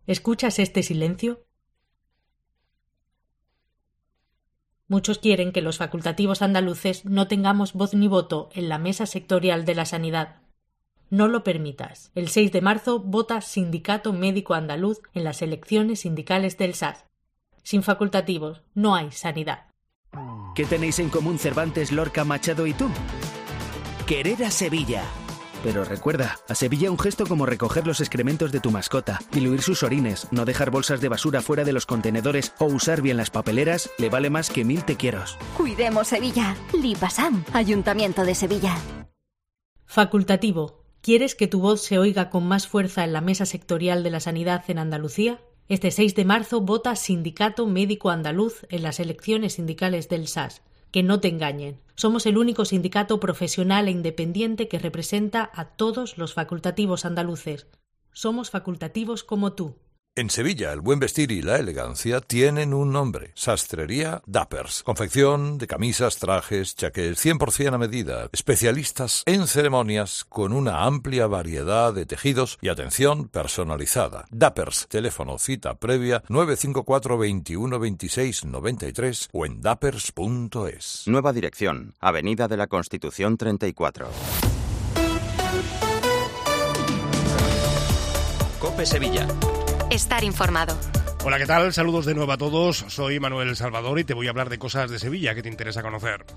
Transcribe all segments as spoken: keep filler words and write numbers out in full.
¿Escuchas este silencio? Muchos quieren que los facultativos andaluces no tengamos voz ni voto en la mesa sectorial de la sanidad. No lo permitas. El seis de marzo vota Sindicato Médico Andaluz en las elecciones sindicales del S A S. Sin facultativos no hay sanidad. ¿Qué tenéis en común Cervantes, Lorca, Machado y tú? Querer a Sevilla. Pero recuerda, a Sevilla un gesto como recoger los excrementos de tu mascota, diluir sus orines, no dejar bolsas de basura fuera de los contenedores o usar bien las papeleras le vale más que mil te quieros. Cuidemos Sevilla. Lipasam, Ayuntamiento de Sevilla. Facultativo. ¿Quieres que tu voz se oiga con más fuerza en la mesa sectorial de la sanidad en Andalucía? Este seis de marzo vota Sindicato Médico Andaluz en las elecciones sindicales del S A S. Que no te engañen. Somos el único sindicato profesional e independiente que representa a todos los facultativos andaluces. Somos facultativos como tú. En Sevilla, el buen vestir y la elegancia tienen un nombre. Sastrería Dappers. Confección de camisas, trajes, chaqués, cien por ciento a medida. Especialistas en ceremonias con una amplia variedad de tejidos y atención personalizada. Dappers. Teléfono cita previa nueve cinco cuatro, veintiuno, veintiséis, noventa y tres o en dappers punto es. Nueva dirección. Avenida de la Constitución treinta y cuatro. COPE Sevilla. Estar informado. Hola, ¿qué tal? Saludos de nuevo a todos. Soy Manuel Salvador y te voy a hablar de cosas de Sevilla que te interesa conocer.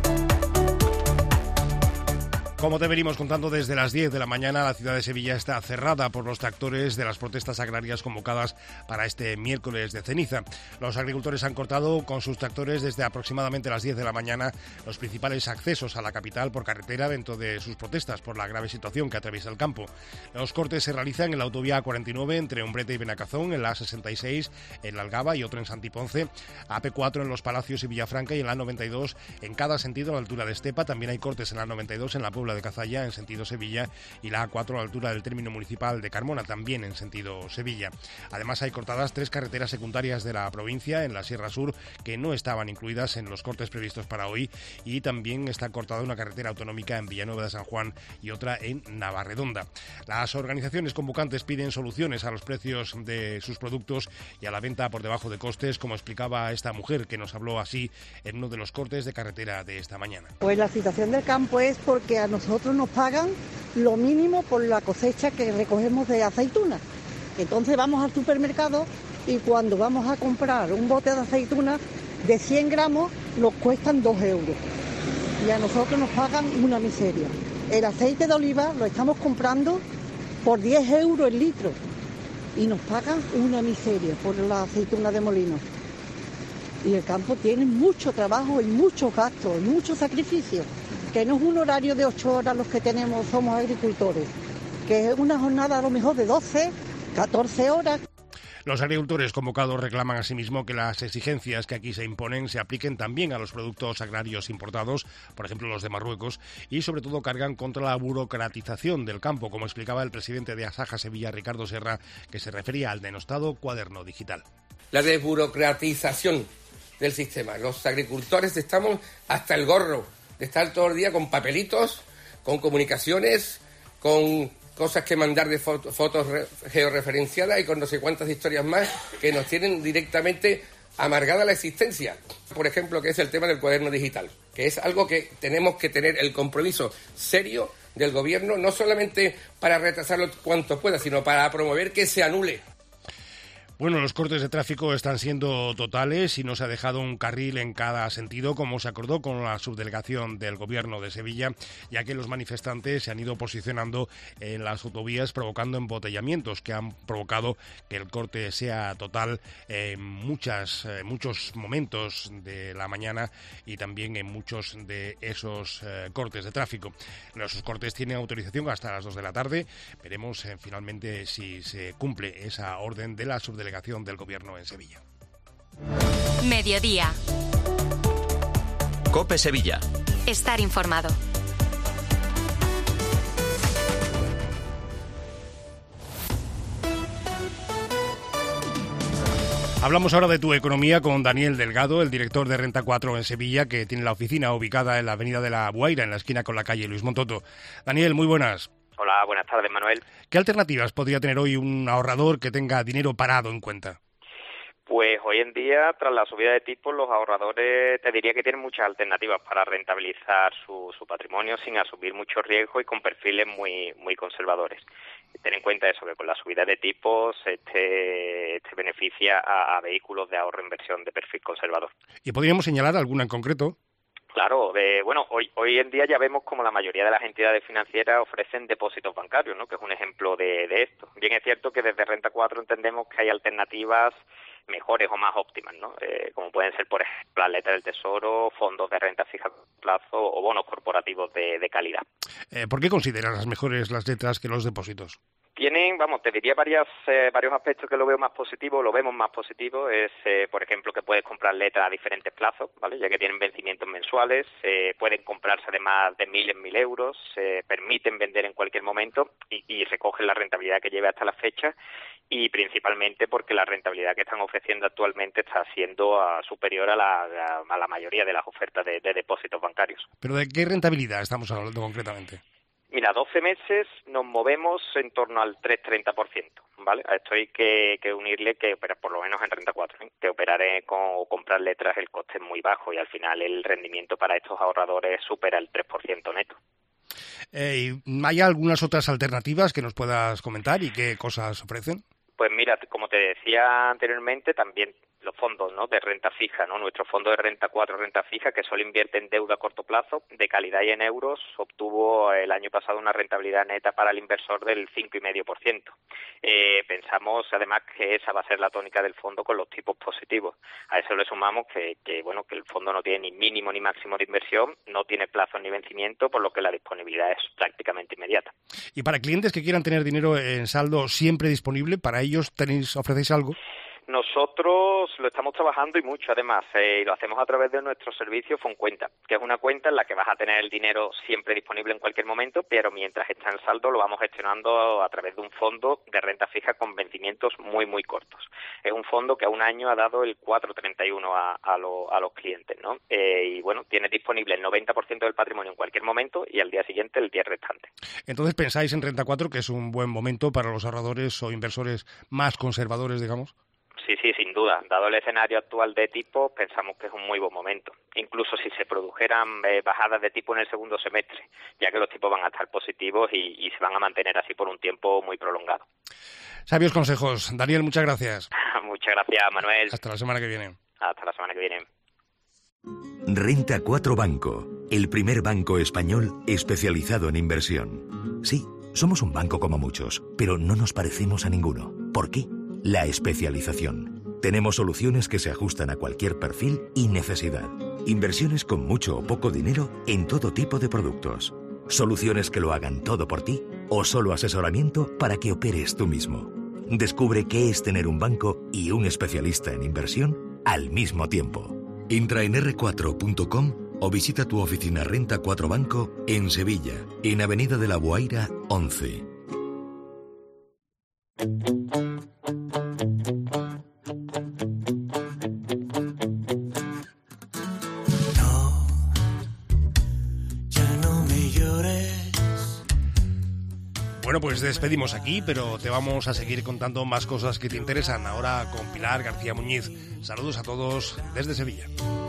Como te venimos contando desde las diez de la mañana, la ciudad de Sevilla está cerrada por los tractores de las protestas agrarias convocadas para este miércoles de ceniza. Los agricultores han cortado con sus tractores desde aproximadamente las diez de la mañana los principales accesos a la capital por carretera dentro de sus protestas por la grave situación que atraviesa el campo. Los cortes se realizan en la autovía A cuarenta y nueve entre Umbrete y Benacazón, en la A sesenta y seis en la Algaba y otro en Santiponce, A P cuatro en Los Palacios y Villafranca y en la A noventa y dos en cada sentido a la altura de Estepa. También hay cortes en la A noventa y dos en la Puebla de Cazalla en sentido Sevilla y la A cuatro a la altura del término municipal de Carmona también en sentido Sevilla. Además hay cortadas tres carreteras secundarias de la provincia en la Sierra Sur que no estaban incluidas en los cortes previstos para hoy y también está cortada una carretera autonómica en Villanueva de San Juan y otra en Navarredonda. Las organizaciones convocantes piden soluciones a los precios de sus productos y a la venta por debajo de costes, como explicaba esta mujer que nos habló así en uno de los cortes de carretera de esta mañana. Pues la situación del campo es porque a nosotros nos pagan lo mínimo por la cosecha que recogemos de aceitunas. Entonces vamos al supermercado y cuando vamos a comprar un bote de aceitunas de cien gramos nos cuestan dos euros. Y a nosotros nos pagan una miseria. El aceite de oliva lo estamos comprando por diez euros el litro y nos pagan una miseria por la aceituna de molino. Y el campo tiene mucho trabajo y muchos gastos y muchos sacrificios, que no es un horario de ocho horas los que tenemos, somos agricultores, que es una jornada a lo mejor de doce, catorce horas. Los agricultores convocados reclaman asimismo que las exigencias que aquí se imponen se apliquen también a los productos agrarios importados, por ejemplo los de Marruecos, y sobre todo cargan contra la burocratización del campo, como explicaba el presidente de Asaja Sevilla, Ricardo Serra, que se refería al denostado cuaderno digital. La desburocratización del sistema. Los agricultores estamos hasta el gorro de estar todo el día con papelitos, con comunicaciones, con cosas que mandar de foto, fotos re, georreferenciadas y con no sé cuántas historias más que nos tienen directamente amargada la existencia. Por ejemplo, que es el tema del cuaderno digital, que es algo que tenemos que tener el compromiso serio del gobierno, no solamente para retrasarlo cuanto pueda, sino para promover que se anule. Bueno, los cortes de tráfico están siendo totales y no se ha dejado un carril en cada sentido, como se acordó con la subdelegación del Gobierno de Sevilla, ya que los manifestantes se han ido posicionando en las autovías provocando embotellamientos que han provocado que el corte sea total en muchas, eh, muchos momentos de la mañana y también en muchos de esos eh, cortes de tráfico. Los cortes tienen autorización hasta las dos de la tarde. Veremos eh, finalmente si se cumple esa orden de la subdelegación del Gobierno en Sevilla. Mediodía. COPE Sevilla. Estar informado. Hablamos ahora de tu economía con Daniel Delgado, el director de Renta cuatro en Sevilla, que tiene la oficina ubicada en la avenida de la Guaira, en la esquina con la calle Luis Montoto. Daniel, muy buenas. Hola, buenas tardes, Manuel. ¿Qué alternativas podría tener hoy un ahorrador que tenga dinero parado en cuenta? Pues hoy en día, tras la subida de tipos, los ahorradores te diría que tienen muchas alternativas para rentabilizar su, su patrimonio sin asumir mucho riesgo y con perfiles muy muy conservadores. Ten en cuenta eso, que con la subida de tipos este, este beneficia a, a vehículos de ahorro e inversión de perfil conservador. ¿Y podríamos señalar alguna en concreto? Claro, de, bueno, hoy hoy en día ya vemos como la mayoría de las entidades financieras ofrecen depósitos bancarios, ¿no? Que es un ejemplo de, de esto. Bien es cierto que desde Renta cuatro entendemos que hay alternativas mejores o más óptimas, ¿no? Eh, como pueden ser, por ejemplo, las letras del Tesoro, fondos de renta fija a corto plazo o bonos corporativos de, de calidad. Eh, ¿Por qué consideras las mejores las letras que los depósitos? Tienen, vamos, te diría varias, eh, varios aspectos que lo veo más positivo, lo vemos más positivo, es, eh, por ejemplo, que puedes comprar letras a diferentes plazos, ¿vale? Ya que tienen vencimientos mensuales, eh, pueden comprarse además de mil en mil euros, se permiten vender en cualquier momento y, y recogen la rentabilidad que lleve hasta la fecha, y principalmente porque la rentabilidad que están ofreciendo actualmente está siendo uh, superior a la, a, a la mayoría de las ofertas de, de depósitos bancarios. ¿Pero de qué rentabilidad estamos hablando concretamente? Mira, doce meses nos movemos en torno al tres coma treinta por ciento, ¿vale? A esto hay que, que unirle que opera, por lo menos en Renta cuatro, ¿eh? Que operar con, o comprar letras el coste es muy bajo y al final el rendimiento para estos ahorradores supera el tres por ciento neto. Eh, ¿Hay algunas otras alternativas que nos puedas comentar y qué cosas ofrecen? Pues mira, como te decía anteriormente, también los fondos, ¿no?, de renta fija, ¿no? Nuestro fondo de Renta cuatro Renta Fija, que solo invierte en deuda a corto plazo, de calidad y en euros, obtuvo el año pasado una rentabilidad neta para el inversor del cinco coma cinco por ciento. Eh, pensamos, además, que esa va a ser la tónica del fondo con los tipos positivos. A eso le sumamos que, que, bueno, que el fondo no tiene ni mínimo ni máximo de inversión, no tiene plazo ni vencimiento, por lo que la disponibilidad es prácticamente inmediata. Y para clientes que quieran tener dinero en saldo siempre disponible, ¿para ellos tenéis ofrecéis algo? Nosotros lo estamos trabajando y mucho, además, eh, y lo hacemos a través de nuestro servicio Foncuenta, que es una cuenta en la que vas a tener el dinero siempre disponible en cualquier momento, pero mientras está en saldo lo vamos gestionando a través de un fondo de renta fija con vencimientos muy, muy cortos. Es un fondo que a un año ha dado el cuatro coma treinta y uno a, a, lo, a los clientes, ¿no? Eh, y bueno, tiene disponible el noventa por ciento del patrimonio en cualquier momento y al día siguiente el diez por ciento restante. Entonces, ¿pensáis en Renta cuatro que es un buen momento para los ahorradores o inversores más conservadores, digamos? Sí, sí, sin duda. Dado el escenario actual de tipo, pensamos que es un muy buen momento. Incluso si se produjeran eh, bajadas de tipo en el segundo semestre, ya que los tipos van a estar positivos y, y se van a mantener así por un tiempo muy prolongado. Sabios consejos. Daniel, muchas gracias. Muchas gracias, Manuel. Hasta la semana que viene. Hasta la semana que viene. Renta cuatro Banco, el primer banco español especializado en inversión. Sí, somos un banco como muchos, pero no nos parecemos a ninguno. ¿Por qué? La especialización. Tenemos soluciones que se ajustan a cualquier perfil y necesidad. Inversiones con mucho o poco dinero en todo tipo de productos. Soluciones que lo hagan todo por ti o solo asesoramiento para que operes tú mismo. Descubre qué es tener un banco y un especialista en inversión al mismo tiempo. Entra en erre cuatro punto com o visita tu oficina Renta cuatro Banco en Sevilla, en Avenida de la Boaira once. Bueno, pues despedimos aquí, pero te vamos a seguir contando más cosas que te interesan. Ahora con Pilar García Muñiz. Saludos a todos desde Sevilla.